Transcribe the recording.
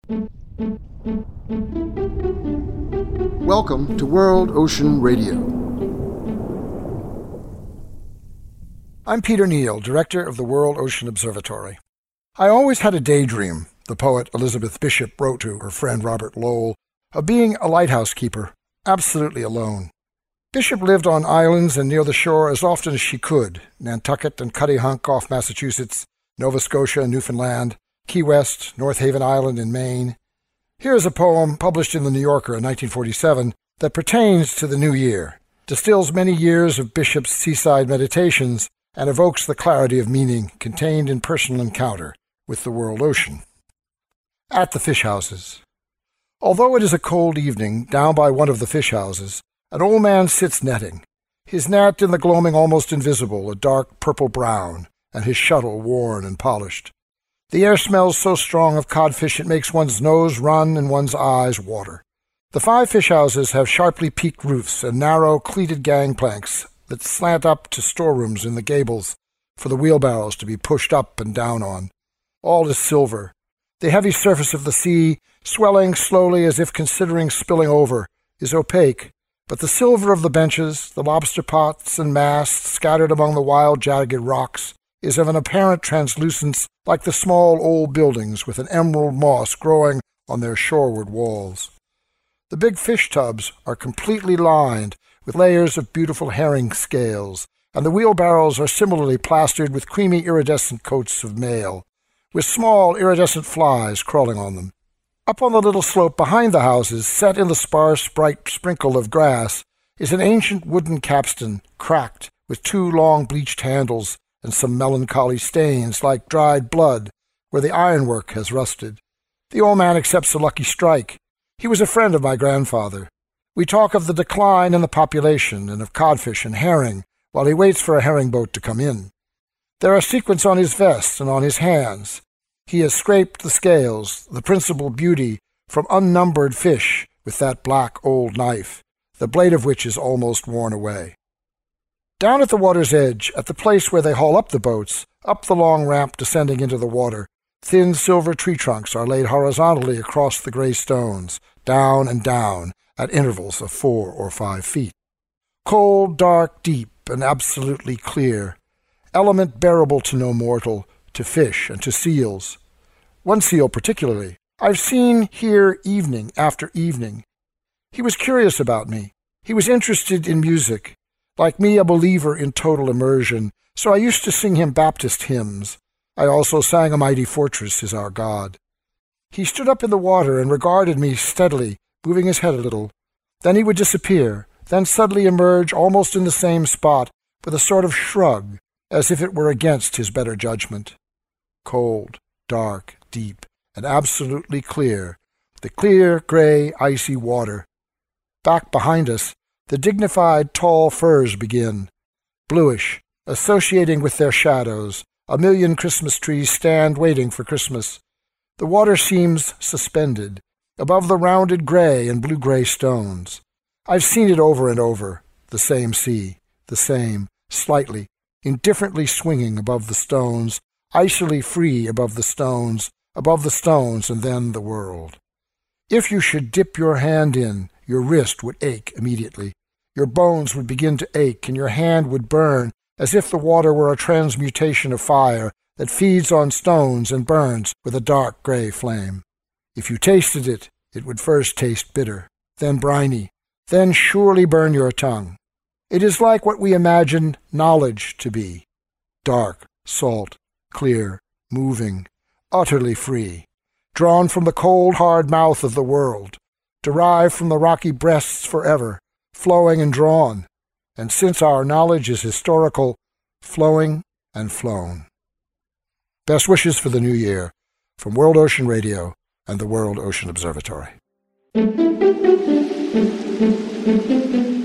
Welcome to World Ocean Radio. I'm Peter Neal, director of the World Ocean Observatory. I always had a daydream, the poet Elizabeth Bishop wrote to her friend Robert Lowell, of being a lighthouse keeper, absolutely alone. Bishop lived on islands and near the shore as often as she could, Nantucket and Cuttyhunk off Massachusetts, Nova Scotia and Newfoundland, Key West, North Haven Island in Maine. Here is a poem published in the New Yorker in 1947 that pertains to the new year, distills many years of Bishop's seaside meditations, and evokes the clarity of meaning contained in personal encounter with the world ocean. At the fish houses. Although it is a cold evening, down by one of the fish houses, an old man sits netting, his net in the gloaming almost invisible, a dark purple-brown, and his shuttle worn and polished. The air smells so strong of codfish it makes one's nose run and one's eyes water. The 5 fish houses have sharply peaked roofs and narrow, cleated gangplanks that slant up to storerooms in the gables for the wheelbarrows to be pushed up and down on. All is silver. The heavy surface of the sea, swelling slowly as if considering spilling over, is opaque, but the silver of the benches, the lobster pots and masts scattered among the wild jagged rocks, is of an apparent translucence like the small old buildings with an emerald moss growing on their shoreward walls. The big fish tubs are completely lined with layers of beautiful herring scales, and the wheelbarrows are similarly plastered with creamy iridescent coats of mail, with small iridescent flies crawling on them. Up on the little slope behind the houses, set in the sparse, bright sprinkle of grass, is an ancient wooden capstan, cracked, with 2 long bleached handles and some melancholy stains like dried blood where the ironwork has rusted. The old man accepts a lucky strike. He was a friend of my grandfather. We talk of the decline in the population and of codfish and herring while he waits for a herring boat to come in. There are sequins on his vest and on his hands. He has scraped the scales, the principal beauty, from unnumbered fish with that black old knife, the blade of which is almost worn away. Down at the water's edge, at the place where they haul up the boats, up the long ramp descending into the water, thin silver tree trunks are laid horizontally across the gray stones, down and down, at intervals of 4 or 5 feet. Cold, dark, deep, and absolutely clear, element bearable to no mortal, to fish and to seals. One seal particularly, I've seen here evening after evening. He was curious about me. He was interested in music. Like me, a believer in total immersion, so I used to sing him Baptist hymns. I also sang A Mighty Fortress Is Our God. He stood up in the water and regarded me steadily, moving his head a little. Then he would disappear, then suddenly emerge almost in the same spot, with a sort of shrug, as if it were against his better judgment. Cold, dark, deep, and absolutely clear, the clear, gray, icy water. Back behind us, the dignified tall firs begin, bluish, associating with their shadows. A million Christmas trees stand waiting for Christmas. The water seems suspended, above the rounded gray and blue-gray stones. I've seen it over and over, the same sea, the same, slightly, indifferently swinging above the stones, icily free above the stones, and then the world. If you should dip your hand in, your wrist would ache immediately. Your bones would begin to ache, and your hand would burn, as if the water were a transmutation of fire that feeds on stones and burns with a dark gray flame. If you tasted it, it would first taste bitter, then briny, then surely burn your tongue. It is like what we imagine knowledge to be, dark, salt, clear, moving, utterly free, drawn from the cold, hard mouth of the world, derived from the rocky breasts forever, flowing and drawn, and since our knowledge is historical, flowing and flown. Best wishes for the new year from World Ocean Radio and the World Ocean Observatory.